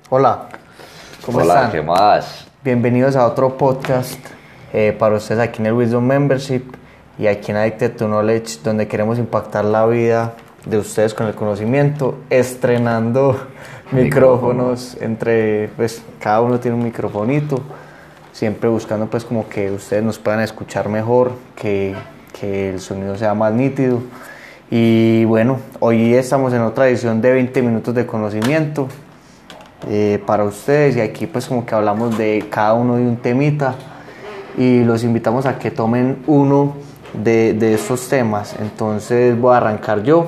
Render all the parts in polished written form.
Hola, ¿cómo Hola, están? ¿qué más? Bienvenidos a otro podcast para ustedes aquí en el Wisdom Membership y aquí en Addicted to Knowledge, donde queremos impactar la vida de ustedes con el conocimiento, estrenando Micrófono. micrófonos pues cada uno tiene un microfonito, siempre buscando pues como que ustedes nos puedan escuchar mejor, que el sonido sea más nítido. Y bueno, hoy estamos en otra edición de 20 minutos de conocimiento para ustedes, y aquí pues como que hablamos de cada uno de un temita y los invitamos a que tomen uno de estos temas. Entonces voy a arrancar yo.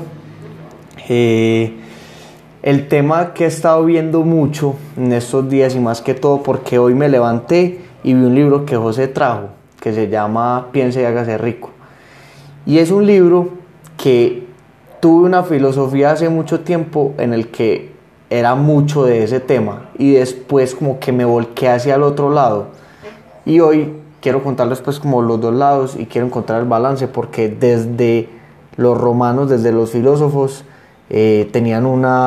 El tema que he estado viendo mucho en estos días, y más que todo porque hoy me levanté y vi un libro que José trajo, que se llama Piense y hágase rico. Y es un libro que tuve una filosofía hace mucho tiempo en el que era mucho de ese tema, y después como que me volqué hacia el otro lado. Y hoy quiero contarles pues como los dos lados, y quiero encontrar el balance, porque desde los romanos, desde los filósofos, tenían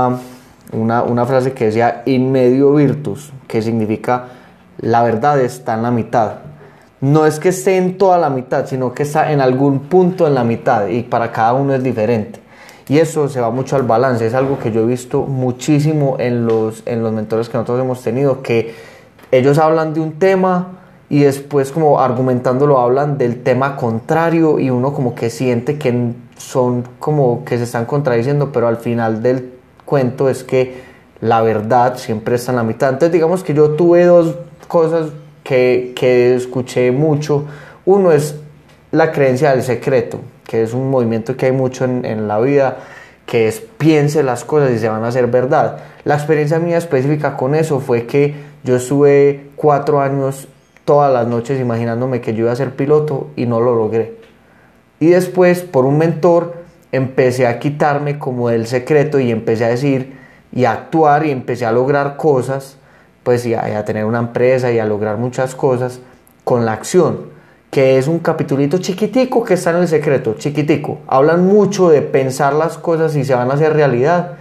una frase que decía in medio virtus, que significa la verdad está en la mitad. No es que esté en toda la mitad, sino que está en algún punto en la mitad, y para cada uno es diferente. Y eso se va mucho al balance. Es algo que yo he visto muchísimo en los mentores que nosotros hemos tenido, que ellos hablan de un tema y después como argumentándolo hablan del tema contrario, y uno como que siente que son como que se están contradiciendo, pero al final del cuento es que la verdad siempre está en la mitad. Entonces digamos que yo tuve dos cosas que escuché mucho. Uno es la creencia del secreto, que es un movimiento que hay mucho en la vida, que es piense las cosas y se van a hacer verdad. La experiencia mía específica con eso fue que yo estuve 4 años todas las noches imaginándome que yo iba a ser piloto y no lo logré. Y después, por un mentor, empecé a quitarme como el secreto y empecé a decir y a actuar, y empecé a lograr cosas, pues y a tener una empresa y a lograr muchas cosas con la acción, que es un capitulito chiquitico que está en el secreto, chiquitico. Hablan mucho de pensar las cosas y se van a hacer realidad,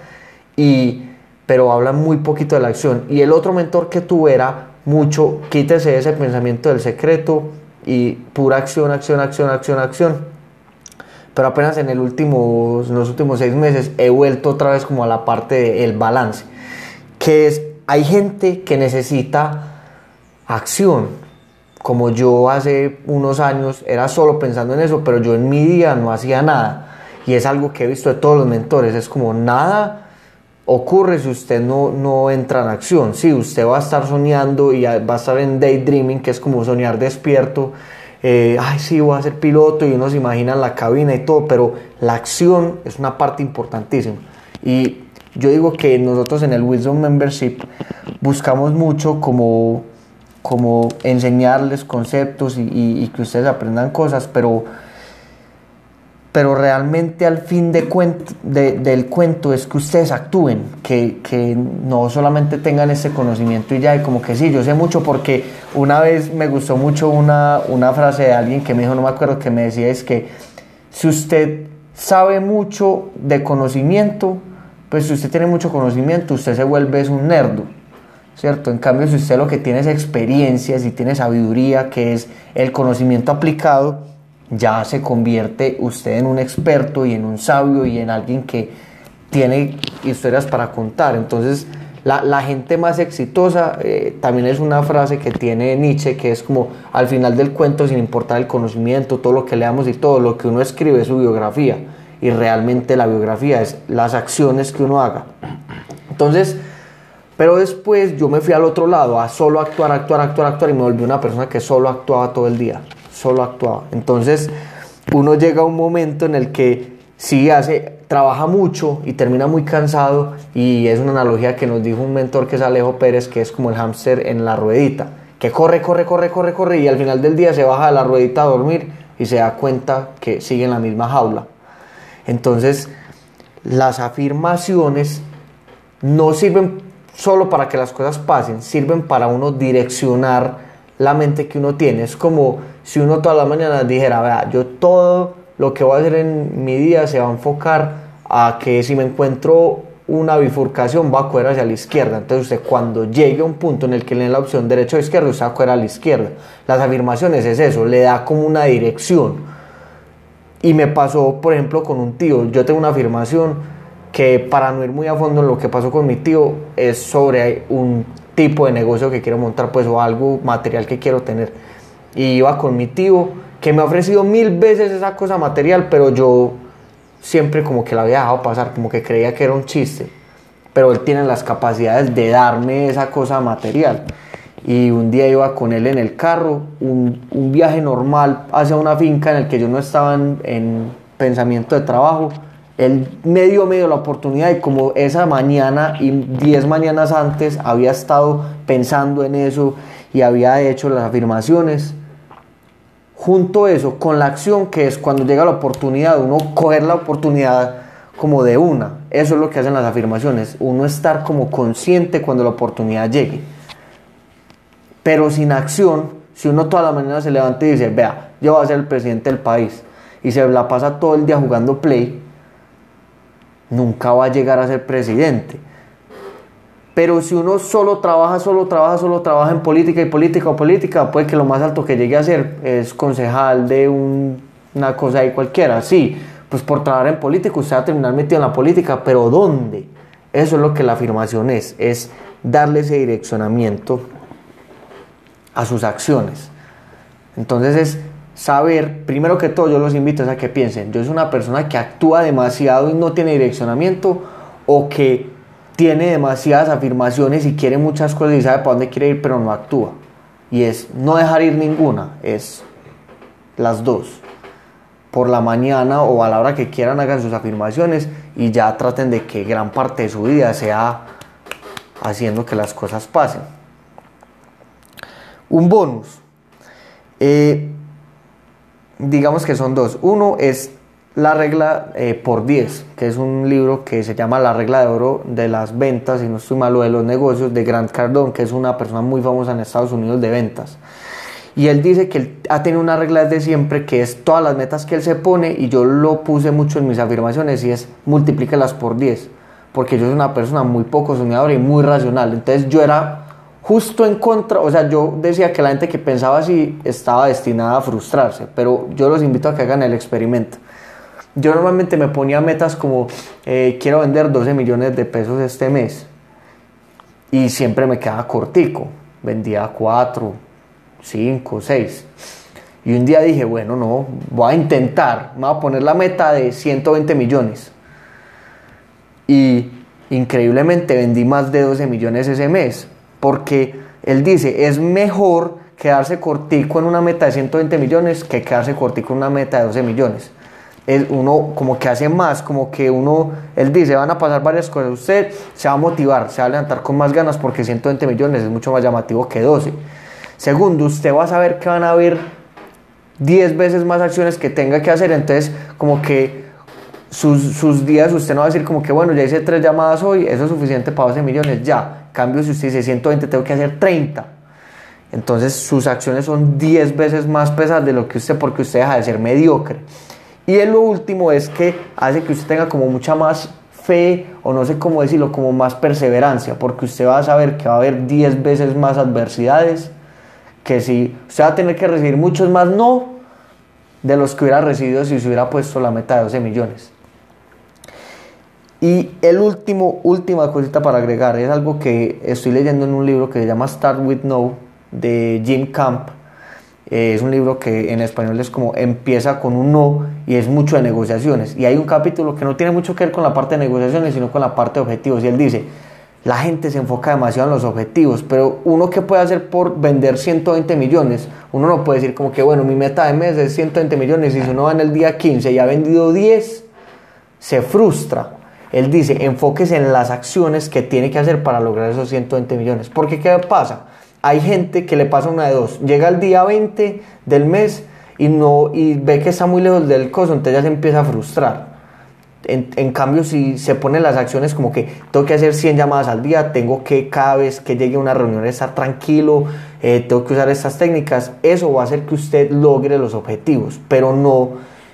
pero hablan muy poquito de la acción. Y el otro mentor que tuve era mucho, quítese ese pensamiento del secreto y pura acción, acción, acción, acción, acción. Pero apenas en los últimos 6 meses he vuelto otra vez como a la parte del balance, que es, hay gente que necesita acción, como yo hace unos años era solo pensando en eso, pero yo en mi día no hacía nada, y es algo que he visto de todos los mentores, es como nada ocurre si usted no entra en acción. Sí, usted va a estar soñando y va a estar en daydreaming, que es como soñar despierto. Ay, sí, voy a ser piloto, y uno se imagina en la cabina y todo, pero la acción es una parte importantísima. Y yo digo que nosotros en el Wisdom Membership buscamos mucho como enseñarles conceptos y que ustedes aprendan cosas, pero realmente al fin del cuento es que ustedes actúen, que no solamente tengan ese conocimiento y ya, y como que sí, yo sé mucho, porque una vez me gustó mucho una frase de alguien que me dijo, no me acuerdo, que me decía, es que si usted sabe mucho de conocimiento, pues si usted tiene mucho conocimiento, usted se vuelve un nerdo, ¿cierto? En cambio, si usted lo que tiene es experiencia, si tiene sabiduría, que es el conocimiento aplicado, ya se convierte usted en un experto y en un sabio y en alguien que tiene historias para contar. Entonces, la gente más exitosa, también es una frase que tiene Nietzsche, que es como al final del cuento, sin importar el conocimiento, todo lo que leamos y todo lo que uno escribe es su biografía, y realmente la biografía es las acciones que uno haga. Entonces, pero después yo me fui al otro lado, a solo actuar, actuar, actuar, actuar, y me volví una persona que solo actuaba todo el día, solo actuaba. Entonces uno llega a un momento en el que sí trabaja mucho y termina muy cansado, y es una analogía que nos dijo un mentor que es Alejo Pérez, que es como el hámster en la ruedita, que corre, corre, corre, corre, corre, y al final del día se baja de la ruedita a dormir y se da cuenta que sigue en la misma jaula. Entonces, las afirmaciones no sirven solo para que las cosas pasen, sirven para uno direccionar la mente que uno tiene. Es como si uno todas las mañanas dijera, vea, yo todo lo que voy a hacer en mi día se va a enfocar a que si me encuentro una bifurcación va a coger hacia la izquierda. Entonces usted cuando llegue a un punto en el que le den la opción derecha o izquierda, usted va a coger a la izquierda. Las afirmaciones es eso, le da como una dirección. Y me pasó, por ejemplo, con un tío. Yo tengo una afirmación que, para no ir muy a fondo en lo que pasó con mi tío, es sobre un tipo de negocio que quiero montar, pues, o algo material que quiero tener. Y iba con mi tío, que me ha ofrecido 1000 veces esa cosa material, pero yo siempre como que la había dejado pasar, como que creía que era un chiste, pero él tiene las capacidades de darme esa cosa material. Y un día iba con él en el carro, un viaje normal hacia una finca en el que yo no estaba en pensamiento de trabajo. Él me dio la oportunidad, y como esa mañana y 10 mañanas antes había estado pensando en eso y había hecho las afirmaciones, junto eso con la acción, que es cuando llega la oportunidad, uno coger la oportunidad como de una. Eso es lo que hacen las afirmaciones, uno estar como consciente cuando la oportunidad llegue. Pero sin acción, si uno toda la mañana se levanta y dice, vea, yo voy a ser el presidente del país, y se la pasa todo el día jugando play, nunca va a llegar a ser presidente. Pero si uno solo trabaja en política y política, puede que lo más alto que llegue a ser es concejal de una cosa ahí cualquiera. Sí, pues por trabajar en política usted va a terminar metido en la política, pero ¿dónde? Eso es lo que la afirmación es darle ese direccionamiento a sus acciones. Entonces es saber, primero que todo, yo los invito a que piensen, yo soy una persona que actúa demasiado y no tiene direccionamiento, o que tiene demasiadas afirmaciones y quiere muchas cosas y sabe para dónde quiere ir pero no actúa. Y es no dejar ir ninguna, es las dos. Por la mañana o a la hora que quieran hagan sus afirmaciones y ya traten de que gran parte de su vida sea haciendo que las cosas pasen. Un bonus. Digamos que son dos. Uno es la regla por 10, que es un libro que se llama La regla de oro de las ventas, y no estoy malo, de los negocios, de Grant Cardone, que es una persona muy famosa en Estados Unidos de ventas. Y él dice que él ha tenido una regla desde siempre, que es todas las metas que él se pone, y yo lo puse mucho en mis afirmaciones, y es multiplícalas por 10, porque yo soy una persona muy poco soñadora y muy racional. Entonces yo era justo en contra, o sea, yo decía que la gente que pensaba así estaba destinada a frustrarse, pero yo los invito a que hagan el experimento. Yo normalmente me ponía metas como quiero vender 12 millones de pesos este mes, y siempre me quedaba cortico, vendía 4, 5, 6, y un día dije, bueno, no, voy a intentar, me voy a poner la meta de 120 millones, y increíblemente vendí más de 12 millones ese mes, porque él dice, es mejor quedarse cortico en una meta de 120 millones que quedarse cortico en una meta de 12 millones. Uno como que hace más, como que uno, él dice, van a pasar varias cosas, usted se va a motivar, se va a levantar con más ganas, porque 120 millones es mucho más llamativo que 12. Segundo, usted va a saber que van a haber 10 veces más acciones que tenga que hacer, entonces como que sus días, usted no va a decir como que bueno, ya hice 3 llamadas hoy, eso es suficiente para 12 millones, ya. En cambio, si usted dice 120, tengo que hacer 30. Entonces sus acciones son 10 veces más pesadas de lo que usted, porque usted deja de ser mediocre. Y lo último es que hace que usted tenga como mucha más fe, o no sé cómo decirlo, como más perseverancia, porque usted va a saber que va a haber 10 veces más adversidades, que si usted va a tener que recibir muchos más no de los que hubiera recibido si se hubiera puesto la meta de 12 millones. Y última cosita para agregar, es algo que estoy leyendo en un libro que se llama Start With No, de Jim Camp. Es un libro que en español es como Empieza con un no, y es mucho de negociaciones. Y hay un capítulo que no tiene mucho que ver con la parte de negociaciones, sino con la parte de objetivos. Y él dice, la gente se enfoca demasiado en los objetivos, pero uno, ¿qué puede hacer por vender 120 millones? Uno no puede decir como que bueno, mi meta de mes es 120 millones, y si uno va en el día 15 y ha vendido 10, se frustra. Él dice, enfóquese en las acciones que tiene que hacer para lograr esos 120 millones. Porque ¿qué pasa? Hay gente que le pasa una de dos. Llega el día 20 del mes y ve que está muy lejos del coso, entonces ya se empieza a frustrar. En cambio, si se ponen las acciones como que tengo que hacer 100 llamadas al día, tengo que cada vez que llegue a una reunión estar tranquilo, tengo que usar estas técnicas, eso va a hacer que usted logre los objetivos, pero no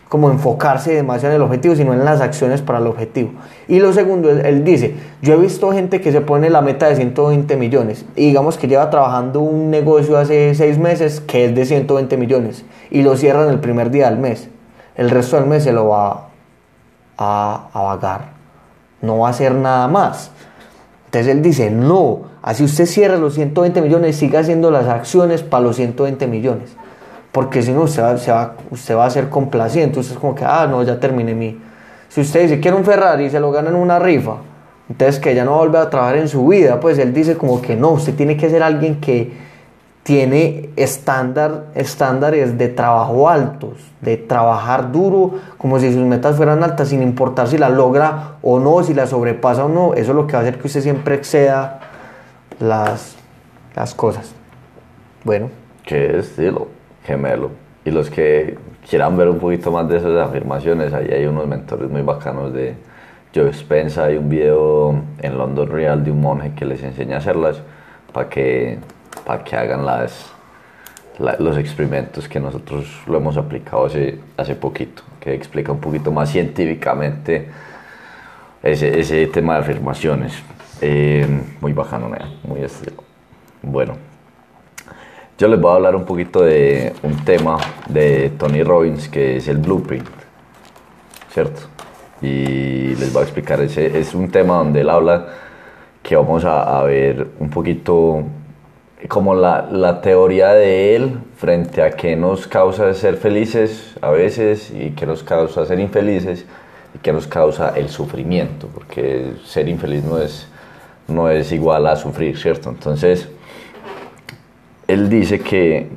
como enfocarse demasiado en el objetivo, sino en las acciones para el objetivo. Y lo segundo, él dice, yo he visto gente que se pone la meta de 120 millones y digamos que lleva trabajando un negocio hace 6 meses que es de 120 millones y lo cierran el primer día del mes. El resto del mes se lo va a vagar, no va a hacer nada más. Entonces él dice, no, así usted cierra los 120 millones, siga haciendo las acciones para los 120 millones. Porque si no, usted va a ser complaciente. Usted es como que, no, ya terminé mi... Si usted dice, quiero un Ferrari y se lo gana en una rifa, entonces que ya no va a volver a trabajar en su vida, pues él dice como que no, usted tiene que ser alguien que tiene estándares de trabajo altos, de trabajar duro, como si sus metas fueran altas, sin importar si las logra o no, si las sobrepasa o no. Eso es lo que va a hacer que usted siempre exceda las cosas. Bueno. Qué estilo, gemelo. Y los que quieran ver un poquito más de esas afirmaciones, ahí hay unos mentores muy bacanos de Joe Dispenza. Hay un video en London Real de un monje que les enseña a hacerlas para que hagan los experimentos que nosotros lo hemos aplicado hace poquito, que explica un poquito más científicamente ese tema de afirmaciones. Muy bacano, muy estilo. Bueno, yo les voy a hablar un poquito de un tema de Tony Robbins que es el blueprint, ¿cierto? Y les voy a explicar, es un tema donde él habla que vamos a ver un poquito como la teoría de él frente a qué nos causa ser felices a veces y qué nos causa ser infelices y qué nos causa el sufrimiento, porque ser infeliz no es igual a sufrir, ¿cierto? Entonces él dice que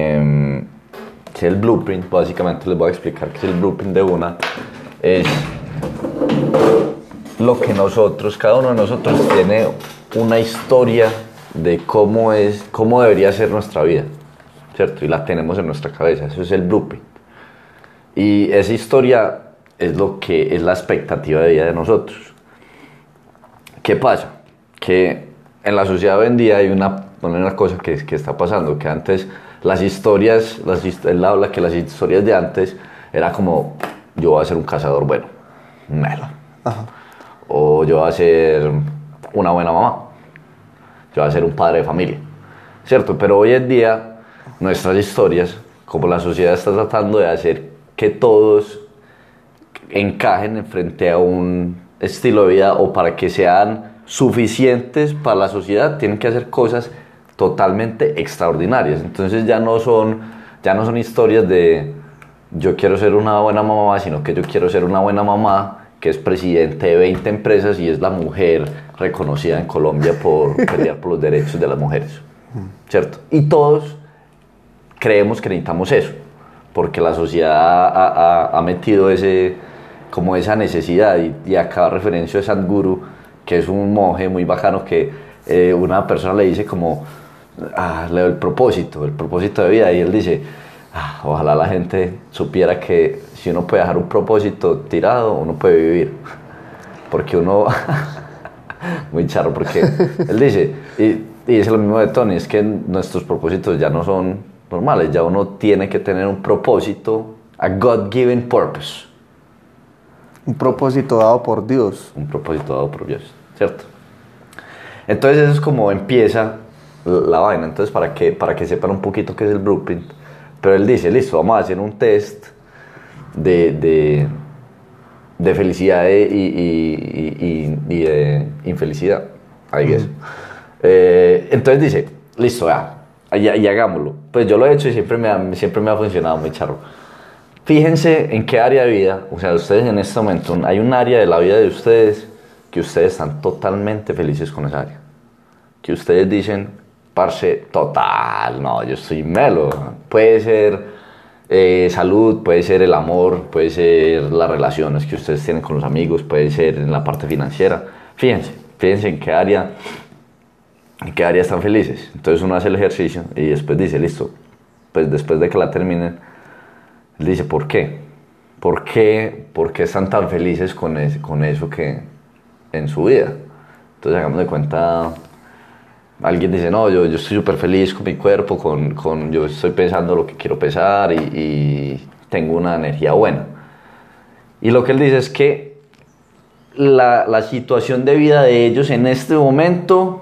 el blueprint, básicamente les voy a explicar que el blueprint de una es lo que cada uno de nosotros tiene una historia de cómo debería ser nuestra vida, ¿cierto? Y la tenemos en nuestra cabeza, eso es el blueprint. Y esa historia es lo que es la expectativa de vida de nosotros. ¿Qué pasa? Que en la sociedad hoy en día hay una cosa que está pasando, que antes él habla que las historias de antes era como, yo voy a ser un cazador bueno, melo. Ajá. O yo voy a ser una buena mamá, yo voy a ser un padre de familia, ¿cierto? Pero hoy en día nuestras historias, como la sociedad está tratando de hacer que todos encajen frente a un estilo de vida o para que sean suficientes para la sociedad, tienen que hacer cosas totalmente extraordinarias. Entonces ya no son historias de yo quiero ser una buena mamá, sino que yo quiero ser una buena mamá que es presidente de 20 empresas y es la mujer reconocida en Colombia por pelear por los derechos de las mujeres, ¿cierto? Y todos creemos que necesitamos eso, porque la sociedad ha metido como esa necesidad, y acá referencio a Sadhguru, que es un monje muy bacano que una persona le dice como, le doy el propósito de vida, y él dice, ojalá la gente supiera que si uno puede dejar un propósito tirado, uno puede vivir, porque uno, muy charro, porque él dice, y dice lo mismo de Tony, es que nuestros propósitos ya no son normales, ya uno tiene que tener un propósito, a God-given purpose. Un propósito dado por Dios. Un propósito dado por Dios, ¿cierto? Entonces eso es como empieza la vaina. Entonces para que sepan un poquito qué es el blueprint. Pero él dice, listo, vamos a hacer un test de felicidad y de infelicidad, I guess. Entonces dice, listo, y hagámoslo. Pues yo lo he hecho y siempre me ha funcionado muy charro. Fíjense en qué área de vida, o sea, ustedes en este momento, hay un área de la vida de ustedes que ustedes están totalmente felices con esa área. Que ustedes dicen, parce, total, no, yo estoy melo. Puede ser salud, puede ser el amor, puede ser las relaciones que ustedes tienen con los amigos, puede ser en la parte financiera. Fíjense en qué área están felices. Entonces uno hace el ejercicio y después dice, listo, pues después de que la terminen, él dice, ¿por qué? ¿Por qué están tan felices con eso que en su vida? Entonces hagamos de cuenta, alguien dice, no, yo estoy súper feliz con mi cuerpo, yo estoy pensando lo que quiero pensar y tengo una energía buena. Y lo que él dice es que la situación de vida de ellos en este momento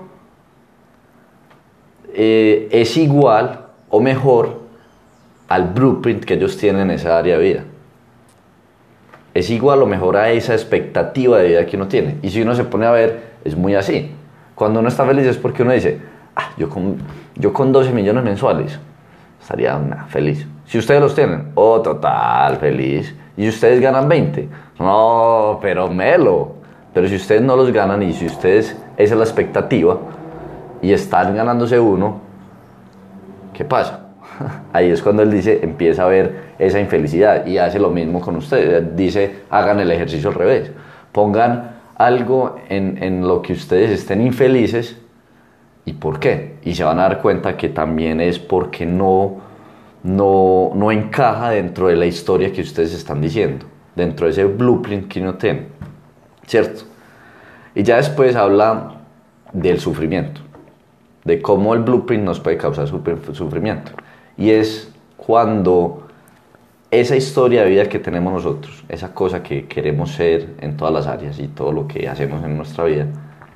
es igual o mejor al blueprint que ellos tienen en esa área de vida. Es igual o mejor a esa expectativa de vida que uno tiene. Y si uno se pone a ver, es muy así. Cuando uno está feliz es porque uno dice, yo con 12 millones mensuales estaría feliz. Si ustedes los tienen, total, feliz. Y si ustedes ganan 20, no, pero melo. Pero si ustedes no los ganan y si ustedes, esa es la expectativa, y están ganándose uno, ¿qué pasa? Ahí es cuando él dice, empieza a ver esa infelicidad y hace lo mismo con ustedes. Dice, hagan el ejercicio al revés. Pongan algo en lo que ustedes estén infelices y por qué. Y se van a dar cuenta que también es porque no encaja dentro de la historia que ustedes están diciendo, dentro de ese blueprint que uno tiene, ¿cierto? Y ya después habla del sufrimiento, de cómo el blueprint nos puede causar sufrimiento. Y es cuando esa historia de vida que tenemos nosotros, esa cosa que queremos ser en todas las áreas y todo lo que hacemos en nuestra vida,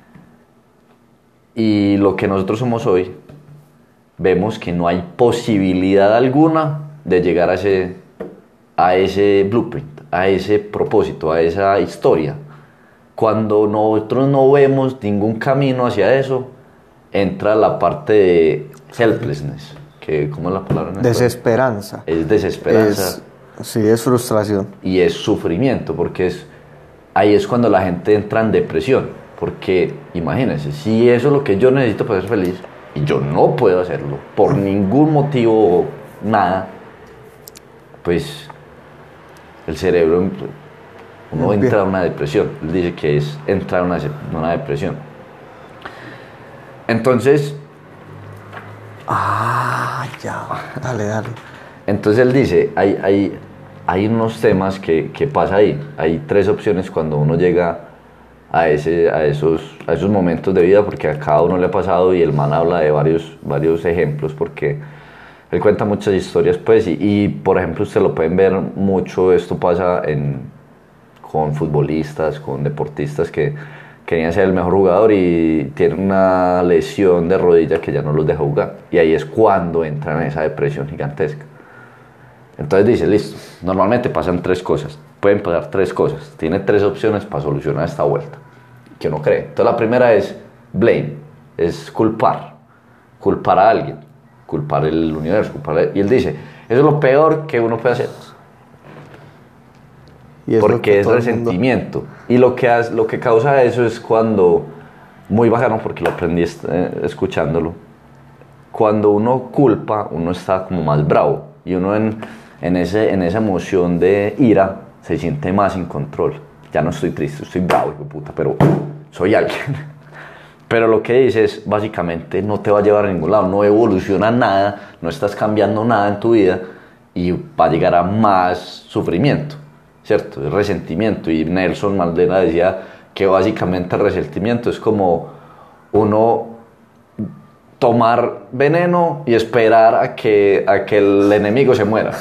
y lo que nosotros somos hoy, vemos que no hay posibilidad alguna de llegar a ese blueprint, a ese propósito, a esa historia. Cuando nosotros no vemos ningún camino hacia eso, entra la parte de helplessness. ¿Cómo es la palabra en español? Desesperanza. Es desesperanza. Sí, es frustración. Y es sufrimiento, porque ahí es cuando la gente entra en depresión. Porque imagínense, si eso es lo que yo necesito para ser feliz, y yo no puedo hacerlo, por ningún motivo, nada, pues el cerebro, uno entra en una depresión. Él dice que es entrar en una depresión. Entonces... ya, dale. Entonces él dice, hay unos temas que pasa ahí. Hay tres opciones cuando uno llega a esos momentos de vida, porque a cada uno le ha pasado, y el man habla de varios ejemplos, porque él cuenta muchas historias, pues, y por ejemplo, ustedes lo pueden ver mucho, esto pasa con futbolistas, con deportistas que querían ser el mejor jugador y tienen una lesión de rodilla que ya no los deja jugar. Y ahí es cuando entran en esa depresión gigantesca. Entonces dice, listo, normalmente pasan tres cosas. Pueden pasar tres cosas. Tiene tres opciones para solucionar esta vuelta, que uno cree. Entonces la primera es blame, es culpar a alguien, culpar el universo, y él dice, eso es lo peor que uno puede hacer. Porque es resentimiento. Y lo que causa eso es cuando, muy bacano porque lo aprendí escuchándolo, cuando uno culpa, uno está como más bravo, y uno en esa emoción de ira se siente más sin control. Ya no estoy triste, estoy bravo, hijo de puta, pero soy alguien. Pero lo que dices, básicamente, no te va a llevar a ningún lado, no evoluciona nada, no estás cambiando nada en tu vida, y va a llegar a más sufrimiento, ¿cierto? Es resentimiento. Y Nelson Mandela decía que básicamente el resentimiento es como uno tomar veneno y esperar a que el enemigo se muera.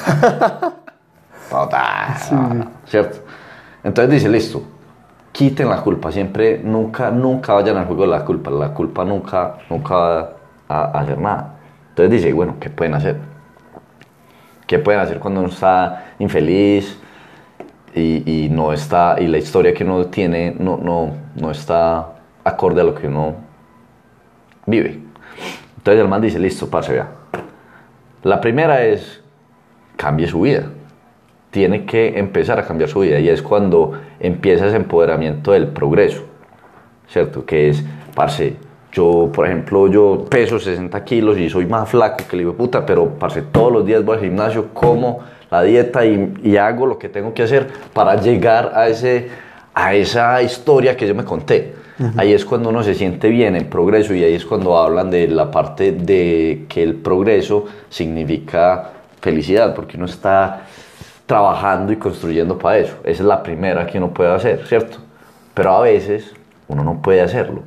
Sí. ¿Cierto? Entonces dice, listo, quiten la culpa, siempre, nunca vayan al juego de la culpa nunca va a hacer nada. Entonces dice, bueno, ¿qué pueden hacer? ¿Qué pueden hacer cuando uno está infeliz y no está, y la historia que uno tiene no está acorde a lo que uno vive? Entonces el man dice, listo, parce, vea. La primera es, cambie su vida. Tiene que empezar a cambiar su vida, y es cuando empieza ese empoderamiento del progreso, ¿cierto? Que es, parce, yo, por ejemplo, yo peso 60 kilos y soy más flaco que el hijo de puta, pero, parce, todos los días voy al gimnasio, como la dieta y hago lo que tengo que hacer para llegar a esa historia que yo me conté. Uh-huh. Ahí es cuando uno se siente bien en progreso, y ahí es cuando hablan de la parte de que el progreso significa felicidad, porque uno está trabajando y construyendo para eso. Esa es la primera que uno puede hacer, ¿cierto? Pero a veces uno no puede hacerlo.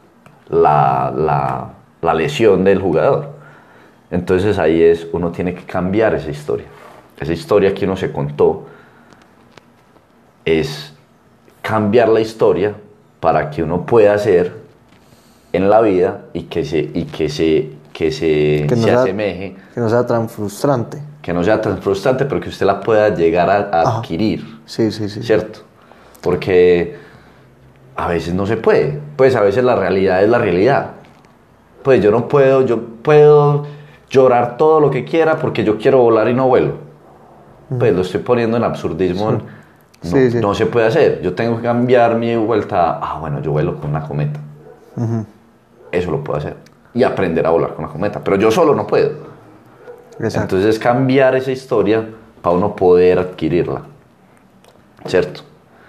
La lesión del jugador. Entonces ahí es, uno tiene que cambiar esa historia que uno se contó, es cambiar la historia para que uno pueda hacer en la vida y que se asemeje. Que no sea tan frustrante. Que no sea tan frustrante, pero que usted la pueda llegar a adquirir. Sí. ¿Cierto? Porque a veces no se puede. Pues a veces la realidad es la realidad. Pues yo puedo llorar todo lo que quiera porque yo quiero volar y no vuelo. Pues lo estoy poniendo en absurdismo. Sí. No se puede hacer. Yo tengo que cambiar mi vuelta bueno, yo vuelo con una cometa. Eso lo puedo hacer. Y aprender a volar con una cometa. Pero yo solo no puedo. Exacto. Entonces cambiar esa historia para uno poder adquirirla. ¿Cierto?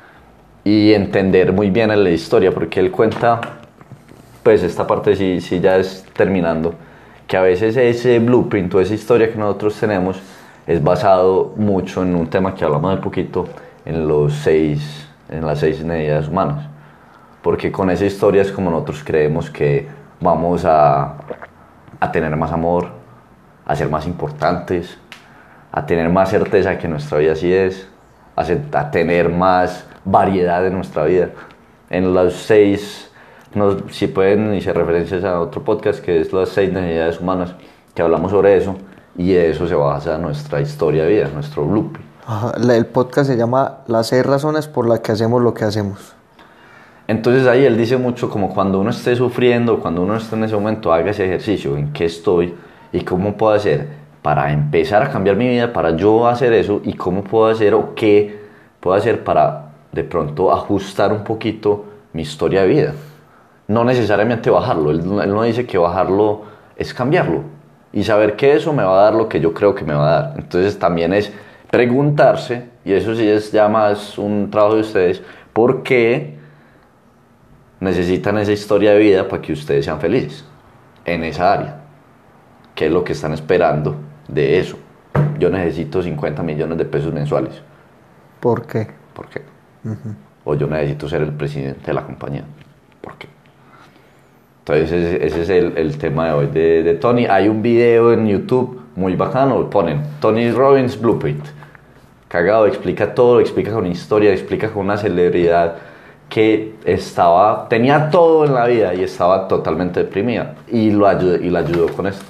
Y entender muy bien la historia, porque él cuenta, pues esta parte sí ya es terminando, que a veces ese blueprint o esa historia que nosotros tenemos es basado mucho en un tema que hablamos de poquito, en las 6 necesidades humanas. Porque con esa historia es como nosotros creemos que vamos a tener más amor, a ser más importantes, a tener más certeza que nuestra vida así es, a tener más variedad en nuestra vida. En las 6, si pueden hice referencias a otro podcast que es las 6 necesidades humanas, que hablamos sobre eso, y de eso se basa nuestra historia de vida, nuestro blueprint. El podcast se llama Las 6 razones por las que hacemos lo que hacemos. Entonces ahí él dice mucho como cuando uno esté sufriendo, cuando uno esté en ese momento, haga ese ejercicio, en qué estoy y cómo puedo hacer para empezar a cambiar mi vida, para yo hacer eso, y cómo puedo hacer o qué puedo hacer para de pronto ajustar un poquito mi historia de vida. No necesariamente bajarlo, él no dice que bajarlo es cambiarlo y saber que eso me va a dar lo que yo creo que me va a dar. Entonces también es preguntarse, y eso sí es ya más un trabajo de ustedes, ¿por qué necesitan esa historia de vida para que ustedes sean felices en esa área? ¿Qué es lo que están esperando de eso? Yo necesito 50 millones de pesos mensuales. ¿Por qué? ¿Por qué? O yo necesito ser el presidente de la compañía. ¿Por qué? Entonces ese es el tema de hoy de Tony. Hay un video en YouTube muy bacano, ponen Tony Robbins Blueprint. Cagado, explica todo, explica con historia, explica con una celebridad que tenía todo en la vida y estaba totalmente deprimida. Y la ayudó con esto.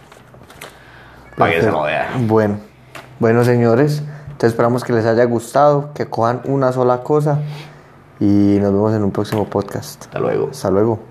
Para que se lo vean. Bueno, señores, te esperamos que les haya gustado, que cojan una sola cosa y nos vemos en un próximo podcast. Hasta luego. Hasta luego.